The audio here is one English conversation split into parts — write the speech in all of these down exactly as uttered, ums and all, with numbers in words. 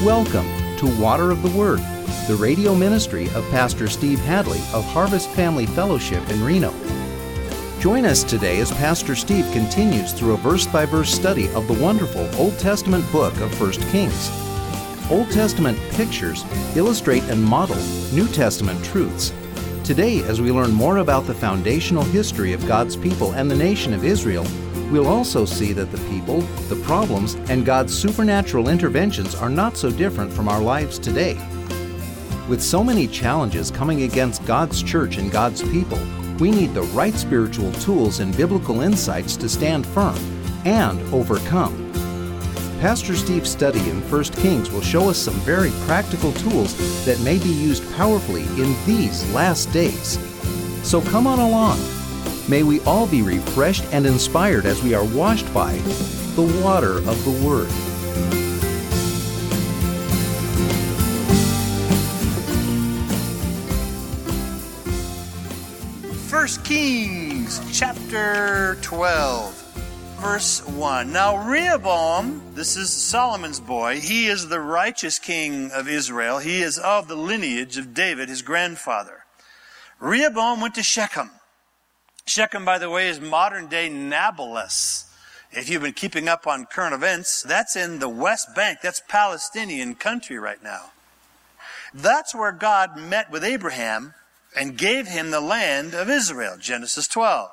Welcome to Water of the Word, the radio ministry of Pastor Steve Hadley of Harvest Family Fellowship in Reno. Join us today as Pastor Steve continues through a verse-by-verse study of the wonderful Old Testament book of First Kings. Old Testament pictures illustrate and model New Testament truths. Today, as we learn more about the foundational history of God's people and the nation of Israel, we'll also see that the people, the problems, and God's supernatural interventions are not so different from our lives today. With so many challenges coming against God's church and God's people, we need the right spiritual tools and biblical insights to stand firm and overcome. Pastor Steve's study in First Kings will show us some very practical tools that may be used powerfully in these last days. So come on along. May we all be refreshed and inspired as we are washed by the water of the Word. First Kings chapter twelve, verse one. Now Rehoboam, this is Solomon's boy, he is the righteous king of Israel. He is of the lineage of David, his grandfather. Rehoboam went to Shechem. Shechem, by the way, is modern-day Nablus. If you've been keeping up on current events, that's in the West Bank. That's Palestinian country right now. That's where God met with Abraham and gave him the land of Israel, Genesis twelve.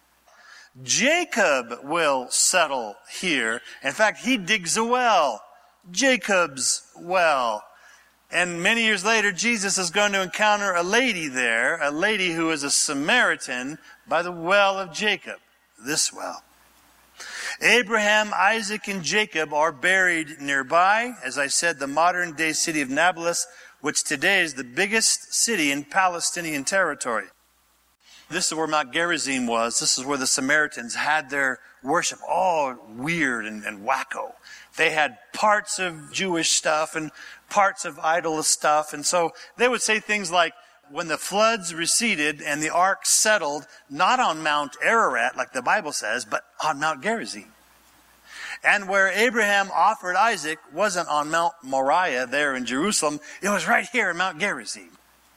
Jacob will settle here. In fact, he digs a well, Jacob's well. And many years later, Jesus is going to encounter a lady there, a lady who is a Samaritan by the well of Jacob, this well. Abraham, Isaac, and Jacob are buried nearby. As I said, the modern-day city of Nablus, which today is the biggest city in Palestinian territory. This is where Mount Gerizim was. This is where the Samaritans had their worship. All weird and, and wacko. They had parts of Jewish stuff and parts of idol stuff. And so they would say things like, when the floods receded and the ark settled, not on Mount Ararat, like the Bible says, but on Mount Gerizim. And where Abraham offered Isaac wasn't on Mount Moriah there in Jerusalem. It was right here in Mount Gerizim.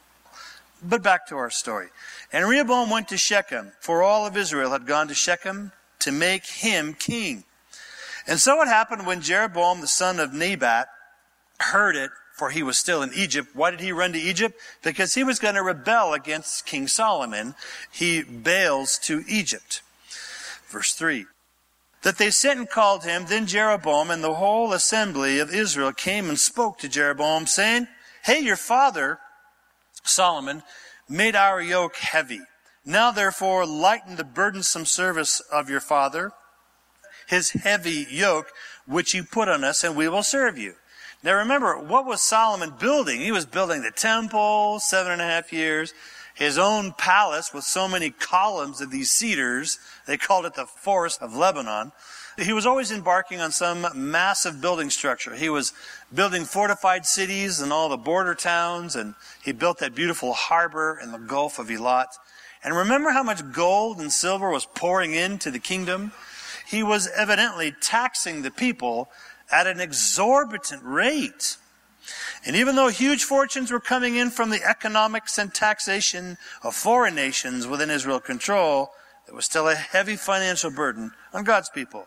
But back to our story. And Rehoboam went to Shechem, for all of Israel had gone to Shechem to make him king. And so it happened when Jeroboam, the son of Nebat, heard it, for he was still in Egypt. Why did he run to Egypt? Because he was going to rebel against King Solomon. He bails to Egypt. Verse three. That they sent and called him. Then Jeroboam and the whole assembly of Israel came and spoke to Jeroboam, saying, Hey, your father, Solomon, made our yoke heavy. Now therefore lighten the burdensome service of your father, his heavy yoke, which you put on us, and we will serve you. Now remember, what was Solomon building? He was building the temple, seven and a half years, his own palace with so many columns of these cedars. They called it the Forest of Lebanon. He was always embarking on some massive building structure. He was building fortified cities and all the border towns, and he built that beautiful harbor in the Gulf of Eilat. And remember how much gold and silver was pouring into the kingdom? He was evidently taxing the people at an exorbitant rate. And even though huge fortunes were coming in from the economics and taxation of foreign nations within Israel control, there was still a heavy financial burden on God's people.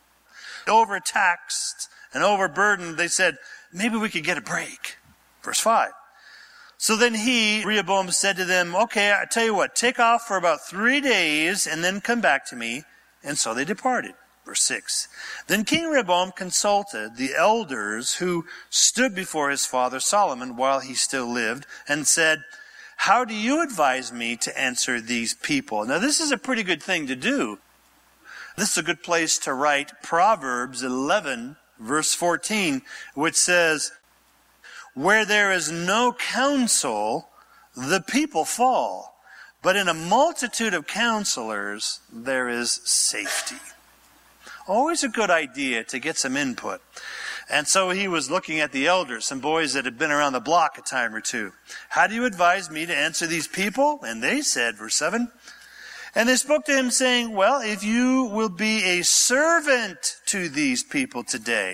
Overtaxed and overburdened, they said, maybe we could get a break. Verse five. So then he, Rehoboam, said to them, okay, I tell you what, take off for about three days and then come back to me. And so they departed. Verse six. Then King Rehoboam consulted the elders who stood before his father Solomon while he still lived and said, how do you advise me to answer these people? Now this is a pretty good thing to do. This is a good place to write Proverbs eleven, verse fourteen, which says, where there is no counsel, the people fall, but in a multitude of counselors, there is safety. Always a good idea to get some input. And so he was looking at the elders, some boys that had been around the block a time or two. How do you advise me to answer these people? And they said, verse seven, And they spoke to him saying, well, if you will be a servant to these people today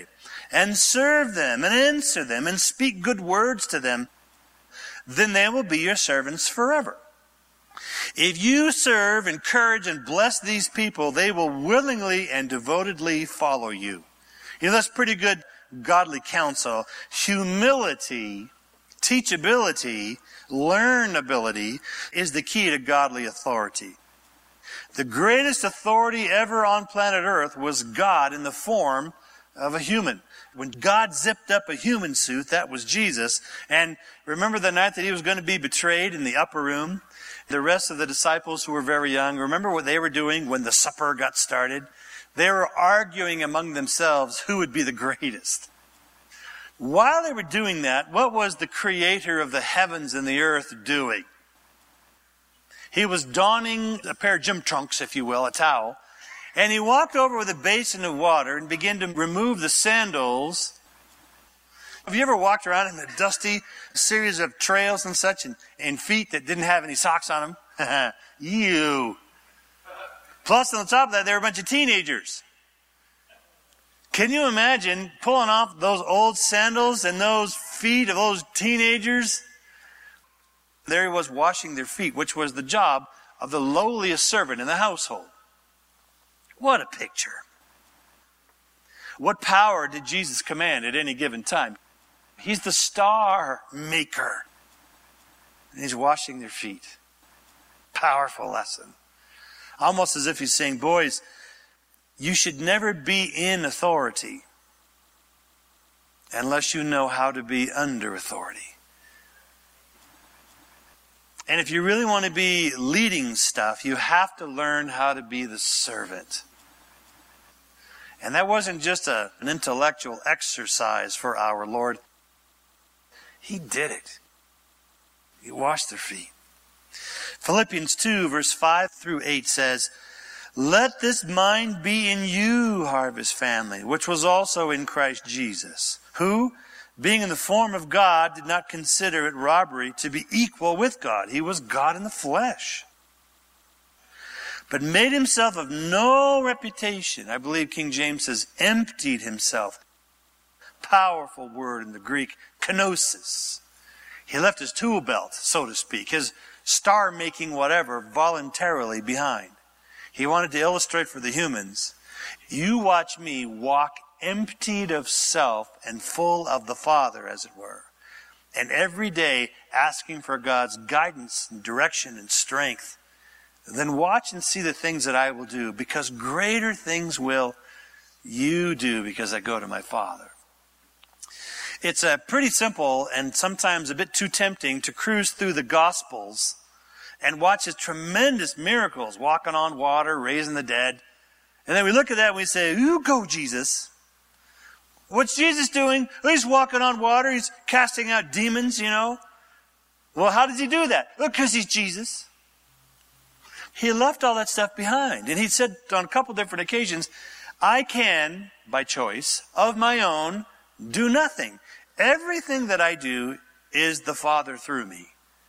and serve them and answer them and speak good words to them, then they will be your servants forever. If you serve, encourage, and bless these people, they will willingly and devotedly follow you. You know, that's pretty good godly counsel. Humility, teachability, learnability is the key to godly authority. The greatest authority ever on planet Earth was God in the form of a human. When God zipped up a human suit, that was Jesus. And remember the night that he was going to be betrayed in the upper room? The rest of the disciples who were very young, remember what they were doing when the supper got started? They were arguing among themselves who would be the greatest. While they were doing that, what was the creator of the heavens and the earth doing? He was donning a pair of gym trunks, if you will, a towel, and he walked over with a basin of water and began to remove the sandals. Have you ever walked around in a dusty series of trails and such, and, and feet that didn't have any socks on them? You. Plus, on the top of that, there were a bunch of teenagers. Can you imagine pulling off those old sandals and those feet of those teenagers? There he was washing their feet, which was the job of the lowliest servant in the household. What a picture. What power did Jesus command at any given time? He's the star maker. And he's washing their feet. Powerful lesson. Almost as if he's saying, boys, you should never be in authority unless you know how to be under authority. And if you really want to be leading stuff, you have to learn how to be the servant. And that wasn't just a, an intellectual exercise for our Lord. He did it. He washed their feet. Philippians two, verse five through eight says, let this mind be in you, Harvest family, which was also in Christ Jesus, who, being in the form of God, did not consider it robbery to be equal with God. He was God in the flesh. But made himself of no reputation. I believe King James says, emptied himself. Powerful word in the Greek, kenosis. He left his tool belt, so to speak, his star-making whatever, voluntarily behind. He wanted to illustrate for the humans, you watch me walk emptied of self and full of the Father, as it were. And every day asking for God's guidance and direction and strength. Then watch and see the things that I will do, because greater things will you do because I go to my Father. It's a pretty simple and sometimes a bit too tempting to cruise through the Gospels and watch his tremendous miracles, walking on water, raising the dead. And then we look at that and we say, you go, Jesus. What's Jesus doing? Well, he's walking on water. He's casting out demons, you know. Well, how does he do that? Well, because he's Jesus. He left all that stuff behind. And he said on a couple different occasions, I can, by choice, of my own, do nothing. Everything that I do is the Father through me.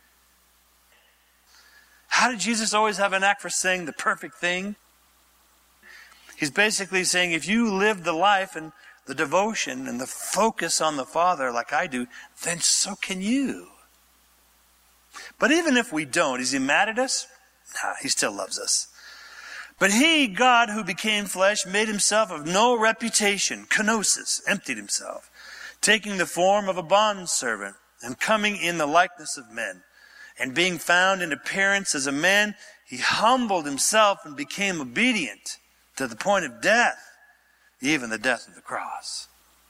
How did Jesus always have a knack for saying the perfect thing? He's basically saying, if you live the life and the devotion and the focus on the Father like I do, then so can you. But even if we don't, is he mad at us? Nah, he still loves us. But he, God, who became flesh, made himself of no reputation, kenosis, emptied himself, taking the form of a bondservant and coming in the likeness of men. And being found in appearance as a man, he humbled himself and became obedient to the point of death, even the death of the cross.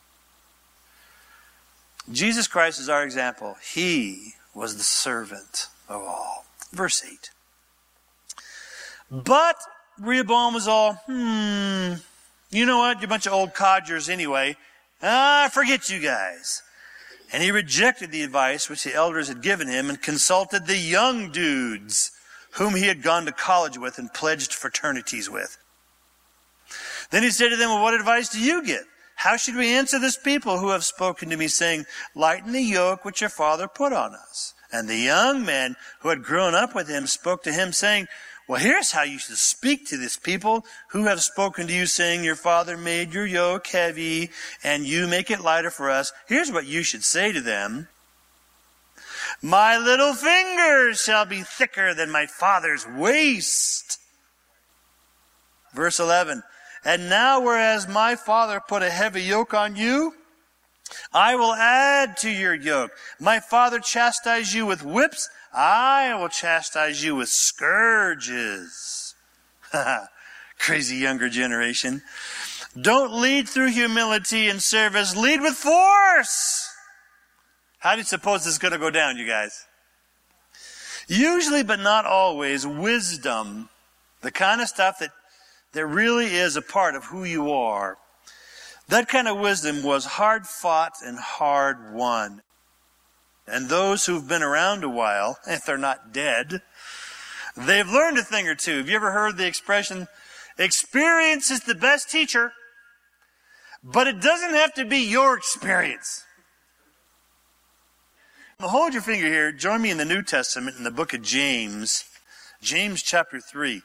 Jesus Christ is our example. He was the servant of all. Verse eight. But Rehoboam was all, hmm, you know what? You're a bunch of old codgers anyway. Ah, forget you guys. And he rejected the advice which the elders had given him and consulted the young dudes whom he had gone to college with and pledged fraternities with. Then he said to them, well, what advice do you give? How should we answer this people who have spoken to me, saying, lighten the yoke which your father put on us? And the young men who had grown up with him spoke to him, saying, Well, here's how you should speak to this people who have spoken to you, saying, your father made your yoke heavy, and you make it lighter for us. Here's what you should say to them. My little fingers shall be thicker than my father's waist. Verse eleven. And now, whereas my father put a heavy yoke on you, I will add to your yoke. My father chastised you with whips, I will chastise you with scourges. Crazy younger generation. Don't lead through humility and service. Lead with force. How do you suppose this is going to go down, you guys? Usually, but not always, wisdom, the kind of stuff that, that really is a part of who you are, that kind of wisdom was hard fought and hard won. And those who've been around a while, if they're not dead, they've learned a thing or two. Have you ever heard the expression, experience is the best teacher, but it doesn't have to be your experience? Now hold your finger here. Join me in the New Testament in the book of James, James chapter three.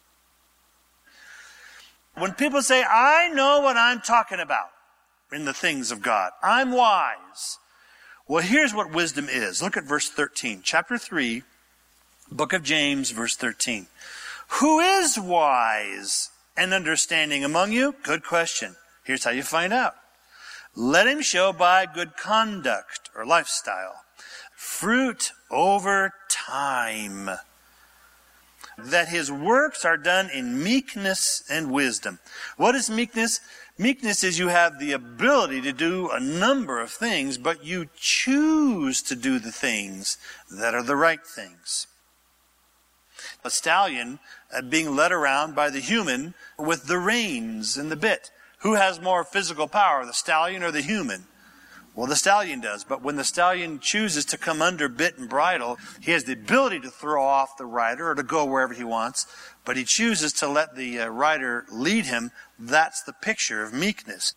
When people say, I know what I'm talking about in the things of God, I'm wise. Well, here's what wisdom is. Look at verse thirteen. Chapter three, book of James, verse thirteen. Who is wise and understanding among you? Good question. Here's how you find out. Let him show by good conduct or lifestyle, fruit over time, that his works are done in meekness and wisdom. What is meekness? Meekness is you have the ability to do a number of things, but you choose to do the things that are the right things. A stallion uh, being led around by the human with the reins and the bit. Who has more physical power, the stallion or the human? Well, the stallion does, but when the stallion chooses to come under bit and bridle, he has the ability to throw off the rider or to go wherever he wants, but he chooses to let the uh, rider lead him. That's the picture of meekness.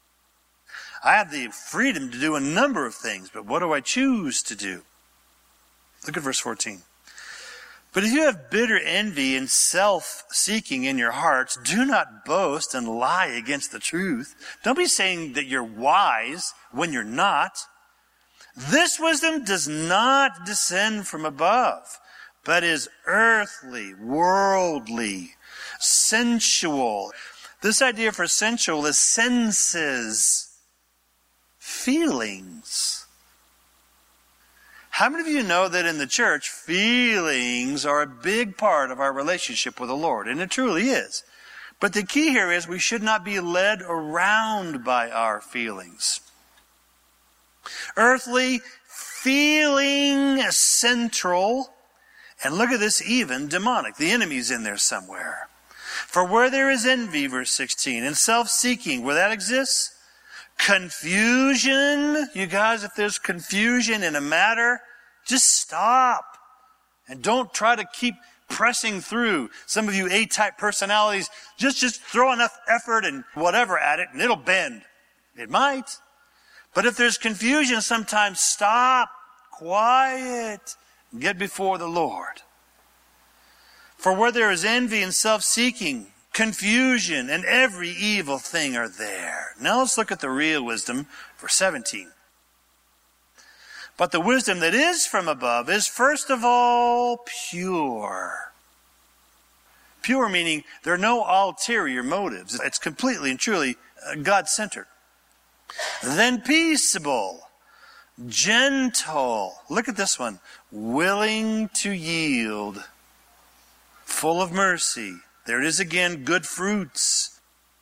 I have the freedom to do a number of things, but what do I choose to do? Look at verse fourteen. But if you have bitter envy and self-seeking in your hearts, do not boast and lie against the truth. Don't be saying that you're wise when you're not. This wisdom does not descend from above, but is earthly, worldly, sensual. This idea for sensual is senses, feelings. How many of you know that in the church, feelings are a big part of our relationship with the Lord? And it truly is. But the key here is we should not be led around by our feelings. Earthly, feeling central, and look at this, even demonic. The enemy's in there somewhere. For where there is envy, verse sixteen, and self-seeking, where that exists, confusion, you guys, if there's confusion in a matter, just stop. And don't try to keep pressing through. Some of you A-type personalities, just, just throw enough effort and whatever at it and it'll bend. It might. But if there's confusion, sometimes stop, quiet, and get before the Lord. For where there is envy and self-seeking, confusion, and every evil thing are there. Now let's look at the real wisdom, verse seventeen. But the wisdom that is from above is first of all pure. Pure meaning there are no ulterior motives. It's completely and truly God-centered. Then peaceable, gentle. Look at this one. Willing to yield. Full of mercy. There it is again, good fruits,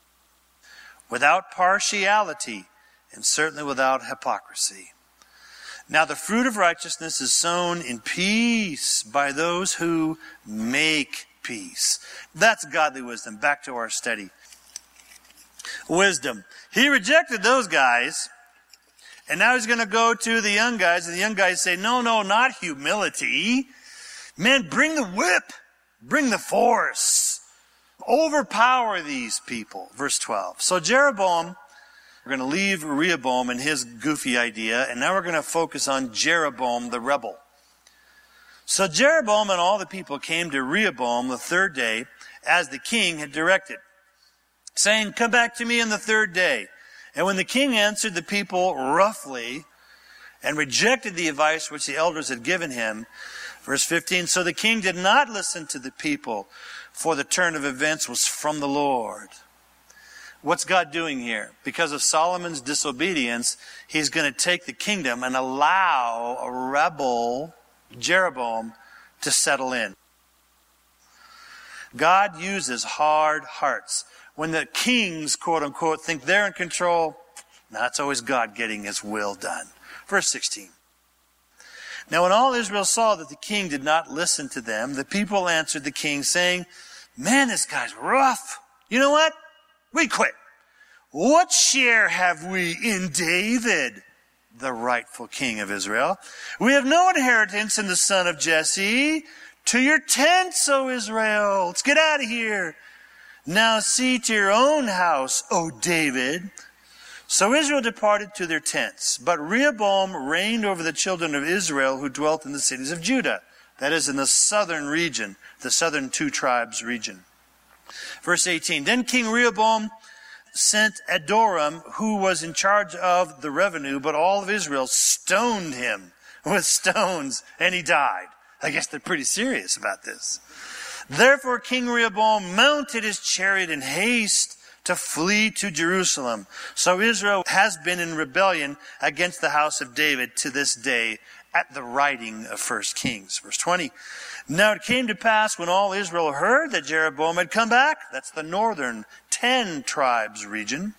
without partiality, and certainly without hypocrisy. Now the fruit of righteousness is sown in peace by those who make peace. That's godly wisdom. Back to our study. Wisdom. He rejected those guys, and now he's going to go to the young guys, and the young guys say, no, no, not humility. Man, bring the whip. Bring the force. Overpower these people. Verse twelve. So Jeroboam, we're going to leave Rehoboam and his goofy idea, and now we're going to focus on Jeroboam the rebel. So Jeroboam and all the people came to Rehoboam the third day, as the king had directed, saying, "Come back to me on the third day." And when the king answered the people roughly and rejected the advice which the elders had given him, verse fifteen, so the king did not listen to the people, for the turn of events was from the Lord. What's God doing here? Because of Solomon's disobedience, he's going to take the kingdom and allow a rebel, Jeroboam, to settle in. God uses hard hearts. When the kings, quote unquote, think they're in control, now it's always God getting his will done. Verse sixteen. Now when all Israel saw that the king did not listen to them, the people answered the king, saying, "Man, this guy's rough. You know what? We quit. What share have we in David, the rightful king of Israel? We have no inheritance in the son of Jesse. To your tents, O Israel. Let's get out of here. Now see to your own house, O David." So Israel departed to their tents. But Rehoboam reigned over the children of Israel who dwelt in the cities of Judah. That is in the southern region, the southern two tribes region. Verse eighteen. Then King Rehoboam sent Adoram, who was in charge of the revenue, but all of Israel stoned him with stones, and he died. I guess they're pretty serious about this. Therefore King Rehoboam mounted his chariot in haste to flee to Jerusalem. So Israel has been in rebellion against the house of David to this day at the writing of First Kings. Verse twenty. Now it came to pass when all Israel heard that Jeroboam had come back, that's the northern ten tribes region,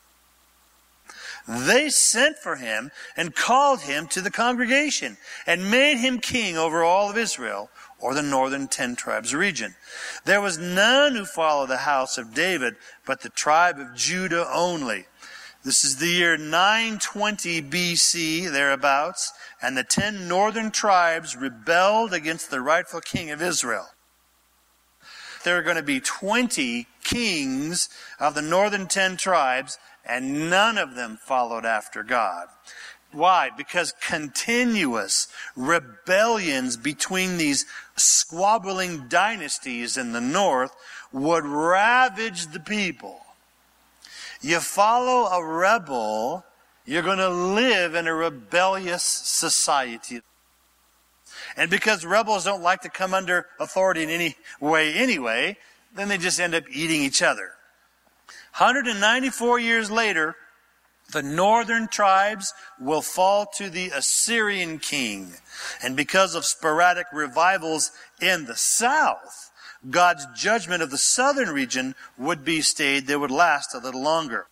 they sent for him and called him to the congregation and made him king over all of Israel, or the northern ten tribes region. There was none who followed the house of David, but the tribe of Judah only. This is the year nine twenty B C, thereabouts, and the ten northern tribes rebelled against the rightful king of Israel. There are going to be twenty kings of the northern ten tribes, and none of them followed after God. Why? Because continuous rebellions between these squabbling dynasties in the north would ravage the people. You follow a rebel, you're going to live in a rebellious society. And because rebels don't like to come under authority in any way anyway, then they just end up eating each other. one hundred ninety-four years later, the northern tribes will fall to the Assyrian king. And because of sporadic revivals in the south, God's judgment of the southern region would be stayed. They would last a little longer.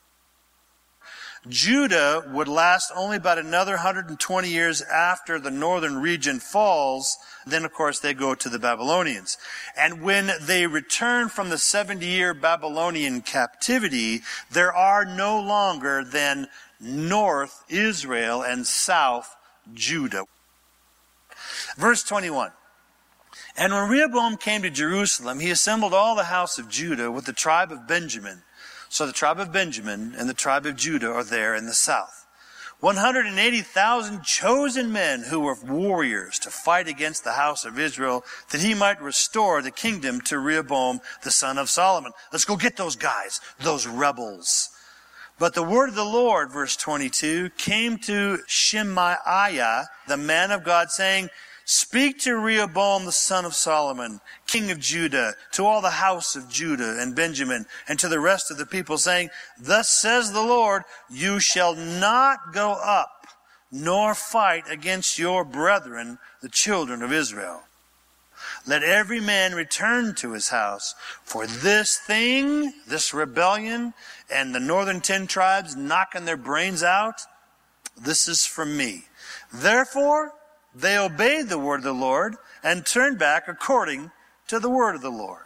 Judah would last only about another one hundred twenty years after the northern region falls. Then, of course, they go to the Babylonians. And when they return from the seventy-year Babylonian captivity, there are no longer then north Israel and south Judah. Verse twenty-one. And when Rehoboam came to Jerusalem, he assembled all the house of Judah with the tribe of Benjamin. So the tribe of Benjamin and the tribe of Judah are there in the south. one hundred eighty thousand chosen men who were warriors to fight against the house of Israel, that he might restore the kingdom to Rehoboam, the son of Solomon. Let's go get those guys, those rebels. But the word of the Lord, verse twenty-two, came to Shemaiah, the man of God, saying, "Speak to Rehoboam, the son of Solomon, king of Judah, to all the house of Judah and Benjamin, and to the rest of the people, saying, Thus says the Lord, you shall not go up, nor fight against your brethren, the children of Israel. Let every man return to his house, for this thing, this rebellion, and the northern ten tribes knocking their brains out, this is from me. Therefore, they obeyed the word of the Lord and turned back according to the word of the Lord."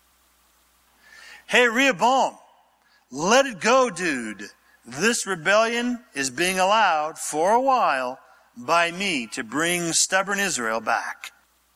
Hey, Rehoboam, let it go, dude. This rebellion is being allowed for a while by me to bring stubborn Israel back.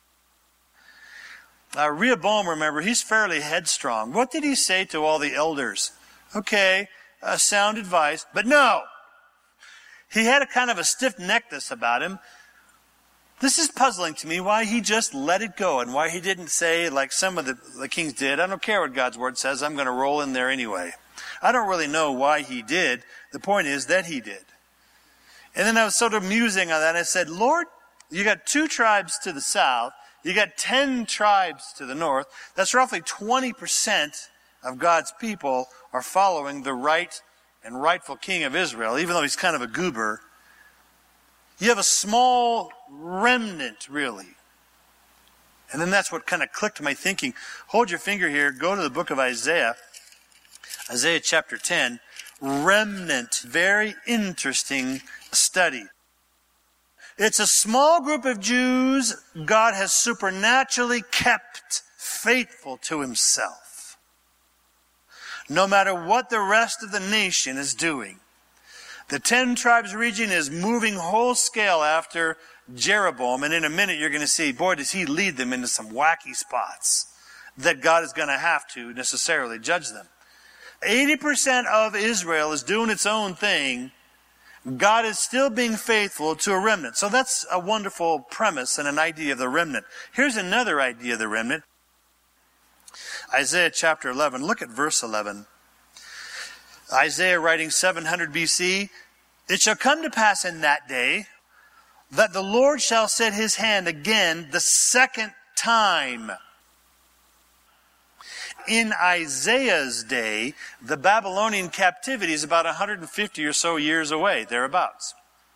Uh, Rehoboam, remember, he's fairly headstrong. What did he say to all the elders? Okay, uh, sound advice, but no. He had a kind of a stiff-neckedness about him. This is puzzling to me, why he just let it go and why he didn't say, like some of the, the kings did, I don't care what God's word says, I'm going to roll in there anyway. I don't really know why he did. The point is that he did. And then I was sort of musing on that, and I said, Lord, you got two tribes to the south, you got ten tribes to the north. That's roughly twenty percent of God's people are following the right and rightful king of Israel, even though he's kind of a goober. You have a small remnant, really. And then that's what kind of clicked my thinking. Hold your finger here. Go to the book of Isaiah. Isaiah chapter ten. Remnant. Very interesting study. It's a small group of Jews God has supernaturally kept faithful to himself. No matter what the rest of the nation is doing. The ten tribes region is moving whole scale after Jeroboam, and in a minute you're going to see, boy, does he lead them into some wacky spots that God is going to have to necessarily judge them. eighty percent of Israel is doing its own thing. God is still being faithful to a remnant. So that's a wonderful premise and an idea of the remnant. Here's another idea of the remnant. Isaiah chapter eleven. Look at verse eleven. Isaiah writing seven hundred B C, "It shall come to pass in that day that the Lord shall set his hand again the second time." In Isaiah's day, the Babylonian captivity is about one hundred fifty or so years away, thereabouts.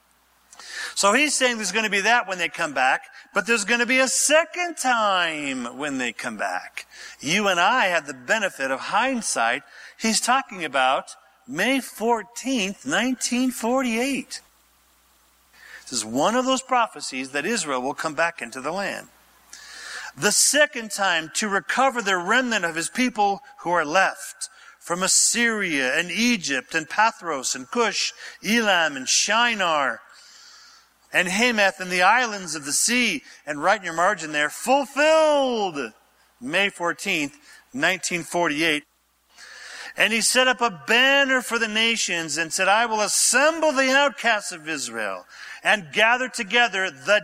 So he's saying there's going to be that when they come back, but there's going to be a second time when they come back. You and I have the benefit of hindsight. He's talking about May fourteenth, nineteen forty-eight. This is one of those prophecies that Israel will come back into the land. The second time to recover the remnant of his people who are left from Assyria and Egypt and Pathros and Cush, Elam and Shinar and Hamath and the islands of the sea. And write in your margin there, fulfilled May fourteenth, nineteen forty-eight. And he set up a banner for the nations and said, "I will assemble the outcasts of Israel and gather together the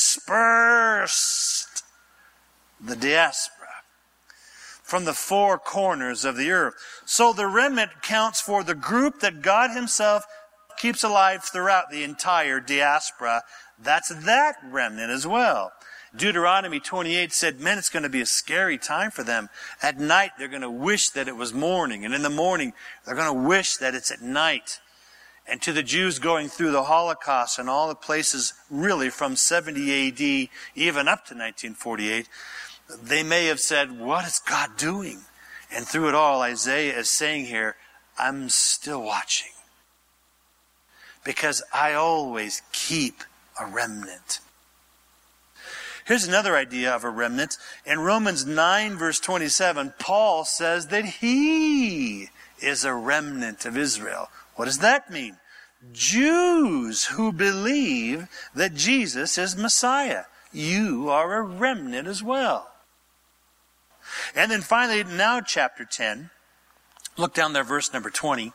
dispersed," the diaspora, "from the four corners of the earth." So the remnant counts for the group that God himself keeps alive throughout the entire diaspora. That's that remnant as well. Deuteronomy twenty-eight said, man, it's going to be a scary time for them. At night, they're going to wish that it was morning. And in the morning, they're going to wish that it's at night. And to the Jews going through the Holocaust and all the places really from seventy A D even up to nineteen forty-eight, they may have said, what is God doing? And through it all, Isaiah is saying here, I'm still watching. Because I always keep a remnant. Here's another idea of a remnant. In Romans nine, verse twenty-seven, Paul says that he is a remnant of Israel. What does that mean? Jews who believe that Jesus is Messiah. You are a remnant as well. And then finally, now chapter ten. Look down there, verse number twenty.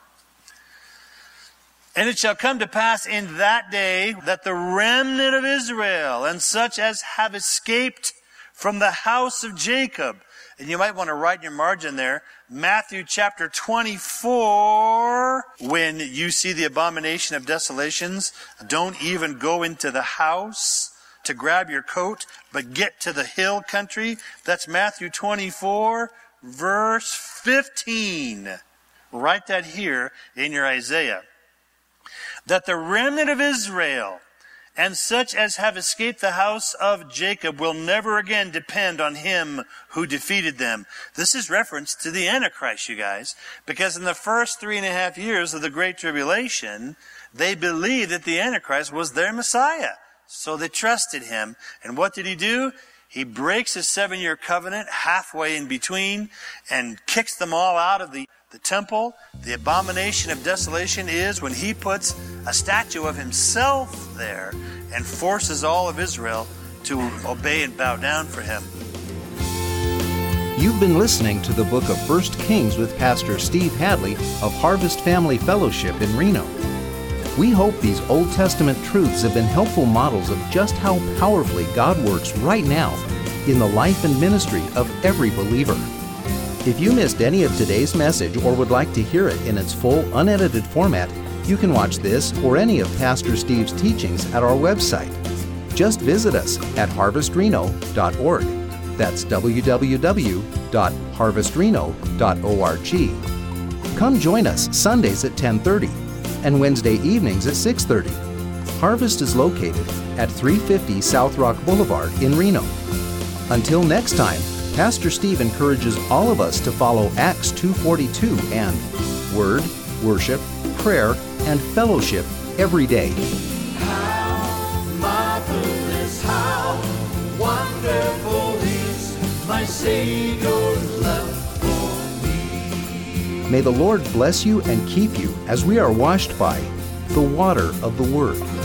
"And it shall come to pass in that day that the remnant of Israel and such as have escaped from the house of Jacob." And you might want to write in your margin there, Matthew chapter twenty-four. When you see the abomination of desolations, don't even go into the house to grab your coat, but get to the hill country. That's Matthew twenty-four, verse fifteen. Write that here in your Isaiah. "That the remnant of Israel and such as have escaped the house of Jacob will never again depend on him who defeated them." This is reference to the Antichrist, you guys, because in the first three and a half years of the Great Tribulation, they believed that the Antichrist was their Messiah. So they trusted him. And what did he do? He breaks his seven-year covenant halfway in between and kicks them all out of the, the temple. The abomination of desolation is when he puts a statue of himself there and forces all of Israel to obey and bow down for him. You've been listening to the book of First Kings with Pastor Steve Hadley of Harvest Family Fellowship in Reno. We hope these Old Testament truths have been helpful models of just how powerfully God works right now in the life and ministry of every believer. If you missed any of today's message or would like to hear it in its full, unedited format, you can watch this or any of Pastor Steve's teachings at our website. Just visit us at harvest reno dot org. That's w w w dot harvest reno dot org. Come join us Sundays at ten thirty and Wednesday evenings at six thirty. Harvest is located at three fifty South Rock Boulevard in Reno. Until next time, Pastor Steve encourages all of us to follow Acts two forty-two and Word, Worship, Prayer, and Fellowship every day. How marvelous, how wonderful is my Savior's love for me. May the Lord bless you and keep you as we are washed by the water of the Word.